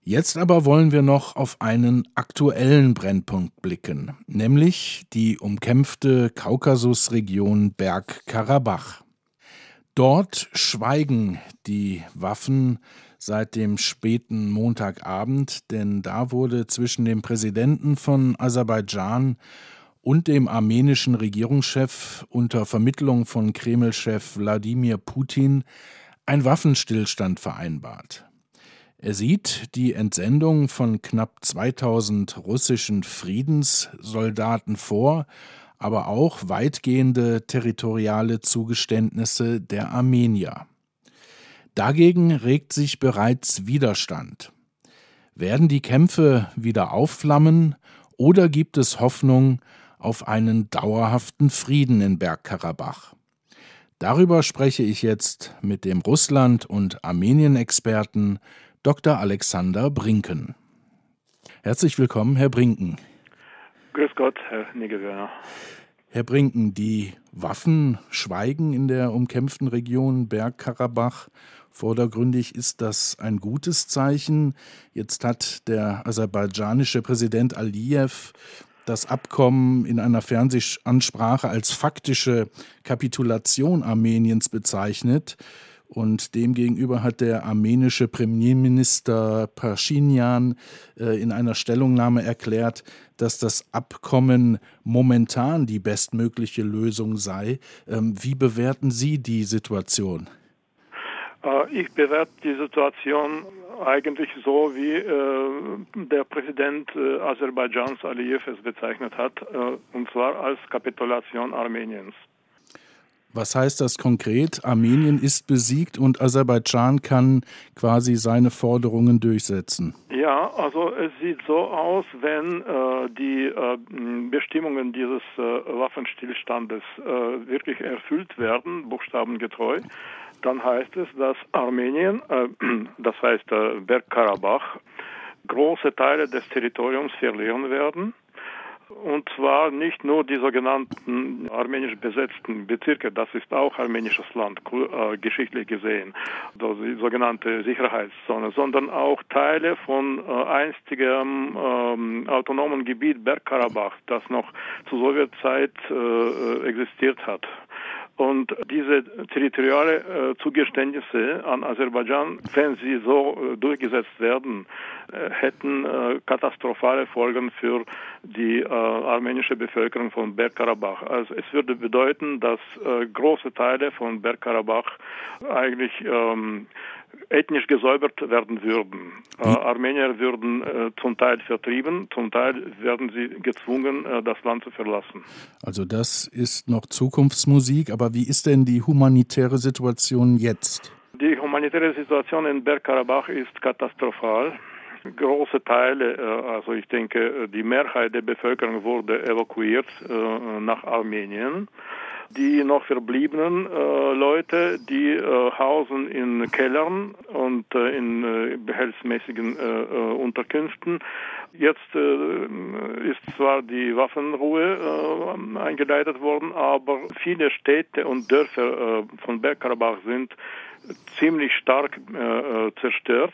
Jetzt aber wollen wir noch auf einen aktuellen Brennpunkt blicken, nämlich die umkämpfte Kaukasusregion Bergkarabach. Dort schweigen die Waffen seit dem späten Montagabend, denn da wurde zwischen dem Präsidenten von Aserbaidschan und dem armenischen Regierungschef unter Vermittlung von Kreml-Chef Wladimir Putin ein Waffenstillstand vereinbart. Er sieht die Entsendung von knapp 2000 russischen Friedenssoldaten vor, aber auch weitgehende territoriale Zugeständnisse der Armenier. Dagegen regt sich bereits Widerstand. Werden die Kämpfe wieder aufflammen oder gibt es Hoffnung auf einen dauerhaften Frieden in Bergkarabach? Darüber spreche ich jetzt mit dem Russland- und Armenien-Experten Dr. Alexander Brinken. Herzlich willkommen, Herr Brinken. Grüß Gott, Herr Niggewöhner. Herr Brinken, die Waffen schweigen in der umkämpften Region Bergkarabach. Vordergründig ist das ein gutes Zeichen. Jetzt hat der aserbaidschanische Präsident Aliyev das Abkommen in einer Fernsehansprache als faktische Kapitulation Armeniens bezeichnet. Und demgegenüber hat der armenische Premierminister Pashinyan in einer Stellungnahme erklärt, dass das Abkommen momentan die bestmögliche Lösung sei. Wie bewerten Sie die Situation? Ich bewerte die Situation eigentlich so, wie der Präsident Aserbaidschans Aliyev es bezeichnet hat, und zwar als Kapitulation Armeniens. Was heißt das konkret? Armenien ist besiegt und Aserbaidschan kann quasi seine Forderungen durchsetzen. Ja, also es sieht so aus, wenn die Bestimmungen dieses Waffenstillstandes wirklich erfüllt werden, buchstabengetreu, dann heißt es, dass Armenien, das heißt Bergkarabach, große Teile des Territoriums verlieren werden. Und zwar nicht nur die sogenannten armenisch besetzten Bezirke, das ist auch armenisches Land, geschichtlich gesehen, also die sogenannte Sicherheitszone, sondern auch Teile von einstigem autonomen Gebiet Bergkarabach, das noch zur Sowjetzeit existiert hat. Und diese territoriale Zugeständnisse an Aserbaidschan, wenn sie so durchgesetzt werden, hätten katastrophale Folgen für die armenische Bevölkerung von Bergkarabach. Also es würde bedeuten, dass große Teile von Bergkarabach eigentlich ethnisch gesäubert werden würden. Armenier würden zum Teil vertrieben, zum Teil werden sie gezwungen, das Land zu verlassen. Also das ist noch Zukunftsmusik, aber wie ist denn die humanitäre Situation jetzt? Die humanitäre Situation in Bergkarabach ist katastrophal. Große Teile, also ich denke, die Mehrheit der Bevölkerung wurde evakuiert nach Armenien. Die noch verbliebenen Leute, die hausen in Kellern und in behelfsmäßigen Unterkünften. Jetzt ist zwar die Waffenruhe eingeleitet worden, aber viele Städte und Dörfer von Bergkarabach sind ziemlich stark zerstört.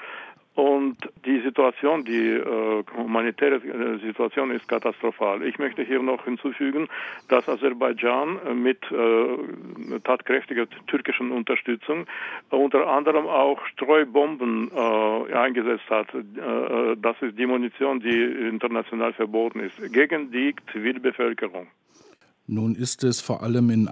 Und die Situation, die humanitäre Situation ist katastrophal. Ich möchte hier noch hinzufügen, dass Aserbaidschan mit tatkräftiger türkischen Unterstützung unter anderem auch Streubomben eingesetzt hat. Das ist die Munition, die international verboten ist, gegen die Zivilbevölkerung. Nun ist es vor allem in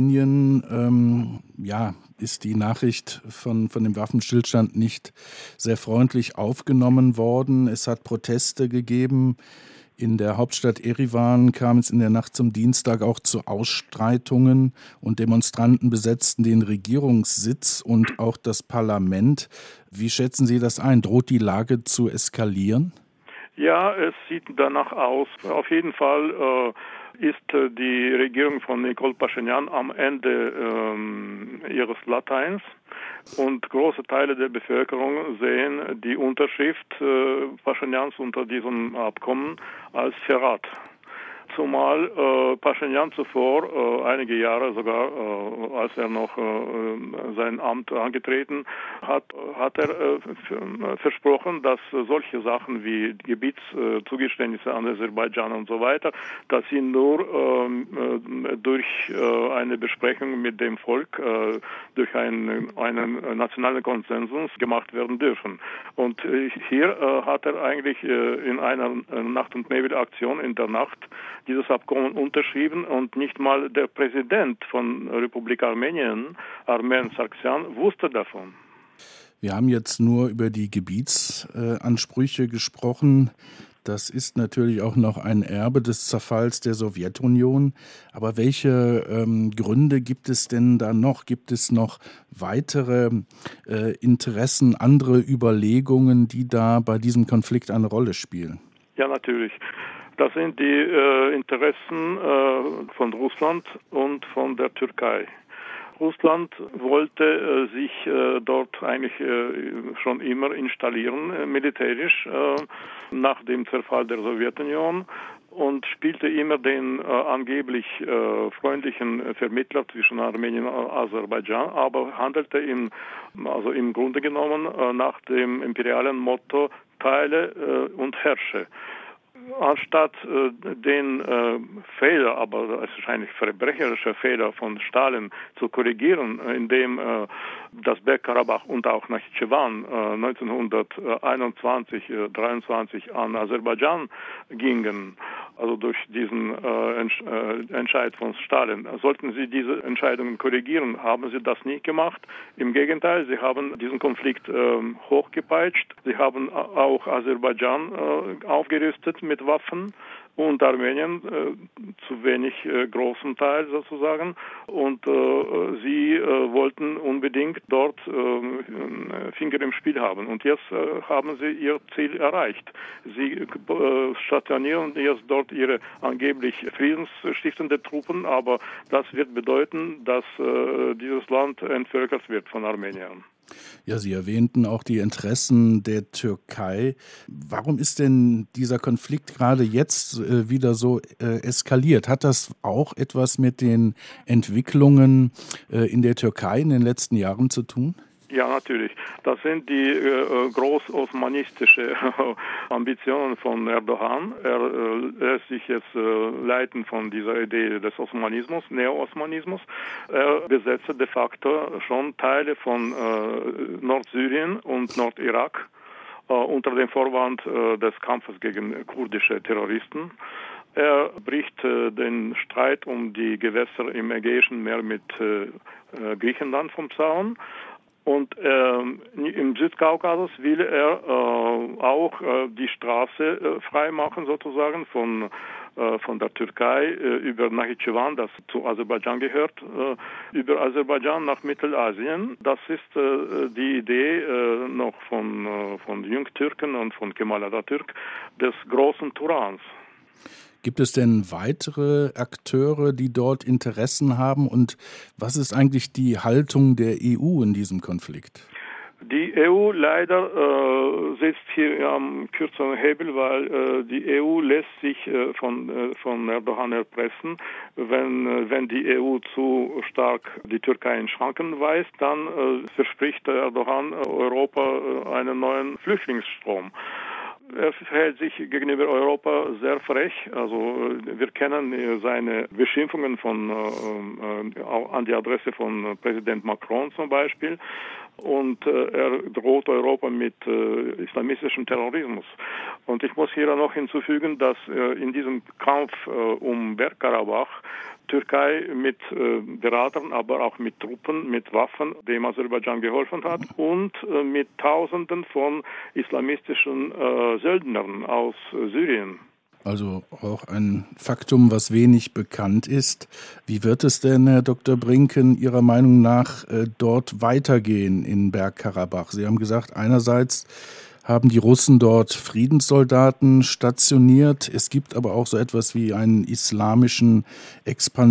Armenien, ist die Nachricht von dem Waffenstillstand nicht sehr freundlich aufgenommen worden. Es hat Proteste gegeben. In der Hauptstadt Erivan kam es in der Nacht zum Dienstag auch zu Ausschreitungen und Demonstranten besetzten den Regierungssitz und auch das Parlament. Wie schätzen Sie das ein? Droht die Lage zu eskalieren? Ja, es sieht danach aus. Auf jeden Fall ist die Regierung von Nikol Pashinyan am Ende ihres Lateins und große Teile der Bevölkerung sehen die Unterschrift Paschinyans unter diesem Abkommen als Verrat. zumal Paschinjan zuvor, einige Jahre sogar, als er noch sein Amt angetreten hat, hat er versprochen, dass solche Sachen wie Gebietszugeständnisse an Aserbaidschan und so weiter, dass sie nur durch eine Besprechung mit dem Volk, durch einen nationalen Konsensus gemacht werden dürfen. Und hier hat er eigentlich in einer Nacht- und Nebelaktion in der Nacht dieses Abkommen unterschrieben und nicht mal der Präsident von Republik Armenien, Armen Sargsyan, wusste davon. Wir haben jetzt nur über die Gebietsansprüche gesprochen. Das ist natürlich auch noch ein Erbe des Zerfalls der Sowjetunion. Aber welche Gründe gibt es denn da noch? Gibt es noch weitere Interessen, andere Überlegungen, die da bei diesem Konflikt eine Rolle spielen? Ja, natürlich. Das sind die Interessen von Russland und von der Türkei. Russland wollte sich dort eigentlich schon immer installieren, militärisch, nach dem Zerfall der Sowjetunion und spielte immer den angeblich freundlichen Vermittler zwischen Armenien und Aserbaidschan, aber handelte im Grunde genommen nach dem imperialen Motto Teile und herrsche. Anstatt den Fehler, aber es ist eigentlich verbrecherischer Fehler von Stalin zu korrigieren, indem das Bergkarabach und auch Nachitschewan 1921-23 an Aserbaidschan gingen, also durch diesen Entscheid von Stalin. Sollten sie diese Entscheidungen korrigieren, haben sie das nicht gemacht. Im Gegenteil, sie haben diesen Konflikt hochgepeitscht. Sie haben auch Aserbaidschan aufgerüstet mit Waffen und Armenien zu wenig großen Teil sozusagen. Und sie wollten unbedingt dort Finger im Spiel haben. Und jetzt haben sie ihr Ziel erreicht. Sie stationieren jetzt dort ihre angeblich friedensstiftende Truppen, aber das wird bedeuten, dass dieses Land entvölkert wird von Armeniern. Ja, Sie erwähnten auch die Interessen der Türkei. Warum ist denn dieser Konflikt gerade jetzt wieder so eskaliert? Hat das auch etwas mit den Entwicklungen in der Türkei in den letzten Jahren zu tun? Ja, natürlich. Das sind die groß-osmanistische Ambitionen von Erdogan. Er lässt sich jetzt leiten von dieser Idee des Osmanismus, Neo-Osmanismus. Er besetzt de facto schon Teile von Nordsyrien und Nordirak unter dem Vorwand des Kampfes gegen kurdische Terroristen. Er bricht den Streit um die Gewässer im Ägäischen Meer mit Griechenland vom Zaun. Und im Südkaukasus will er auch die Straße freimachen sozusagen von der Türkei über Nachitschewan, das zu Aserbaidschan gehört, über Aserbaidschan nach Mittelasien. Das ist die Idee noch von Jungtürken und von Kemal Atatürk des großen Turans. Gibt es denn weitere Akteure, die dort Interessen haben? Und was ist eigentlich die Haltung der EU in diesem Konflikt? Die EU leider sitzt hier am kürzeren Hebel, weil die EU lässt sich von Erdogan erpressen. Wenn die EU zu stark die Türkei in Schranken weist, dann verspricht Erdogan Europa einen neuen Flüchtlingsstrom. Er verhält sich gegenüber Europa sehr frech. Also wir kennen seine Beschimpfungen an die Adresse von Präsident Macron zum Beispiel. Und er droht Europa mit islamistischem Terrorismus. Und ich muss hier noch hinzufügen, dass in diesem Kampf um Bergkarabach Türkei mit Beratern, aber auch mit Truppen, mit Waffen dem Aserbaidschan geholfen hat und mit Tausenden von islamistischen Söldnern aus Syrien. Also auch ein Faktum, was wenig bekannt ist. Wie wird es denn, Herr Dr. Brinken, Ihrer Meinung nach dort weitergehen in Bergkarabach? Sie haben gesagt, einerseits haben die Russen dort Friedenssoldaten stationiert. Es gibt aber auch so etwas wie einen islamischen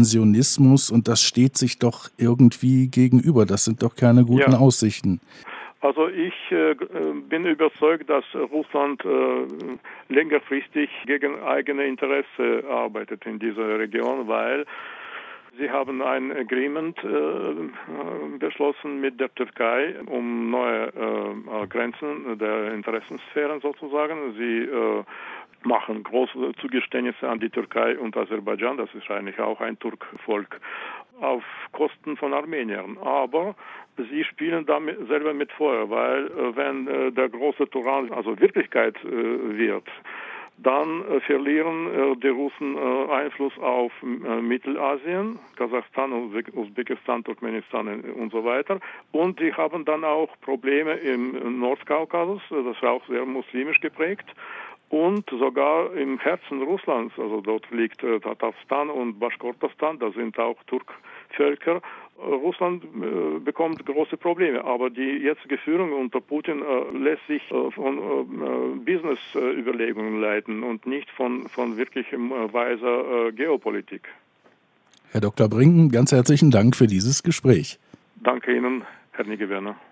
Expansionismus und das steht sich doch irgendwie gegenüber. Das sind doch keine guten Aussichten. Also ich bin überzeugt, dass Russland längerfristig gegen eigene Interesse arbeitet in dieser Region, weil sie haben ein Agreement beschlossen mit der Türkei um neue Grenzen der Interessensphären sozusagen. Sie machen große Zugeständnisse an die Türkei und Aserbaidschan, das ist eigentlich auch ein Turkvolk, auf Kosten von Armeniern. Aber sie spielen damit selber mit Feuer, weil wenn der große Turan also Wirklichkeit wird, dann verlieren die Russen Einfluss auf Mittelasien, Kasachstan, Usbekistan, Turkmenistan und so weiter. Und sie haben dann auch Probleme im Nordkaukasus, das ist auch sehr muslimisch geprägt. Und sogar im Herzen Russlands, also dort liegt Tatarstan und Baschkortostan, das sind auch Turkvölker. Russland bekommt große Probleme, aber die jetzige Führung unter Putin lässt sich von Business-Überlegungen leiten und nicht von wirklich weiser Geopolitik. Herr Dr. Brinken, ganz herzlichen Dank für dieses Gespräch. Danke Ihnen, Herr Nigge-Werner.